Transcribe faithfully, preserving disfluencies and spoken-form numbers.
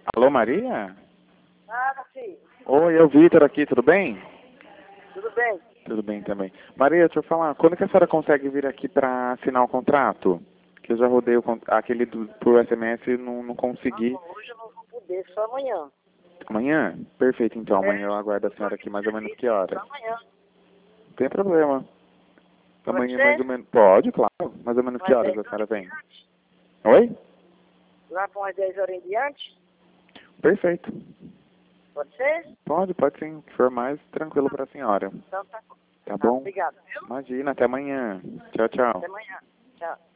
Alô, Maria? Nada, filho. Oi, é o Vitor aqui, tudo bem? Tudo bem? Tudo bem também. Maria, deixa eu falar, quando que a senhora consegue vir aqui para assinar o contrato? Que eu já rodei o, con- aquele do, por S M S e não, não consegui. Não, hoje eu não vou poder, só amanhã. Amanhã? Perfeito, então. É, Amanhã eu aguardo a eu tô senhora aqui aqui no mais ou menos serviço, que horas? só amanhã. Não tem problema. Pode Amanhã mais ser? ou menos... Pode, claro. Mais ou menos que Mais horas dez a horas senhora em vem? diante? Oi? Lá para umas dez horas em diante? Perfeito. Pode ser? Pode, pode sim. O que for mais tranquilo para a senhora. Então tá. Tá Tá, bom? obrigado, viu? Imagina, até amanhã. Tchau, tchau. Até amanhã. Tchau.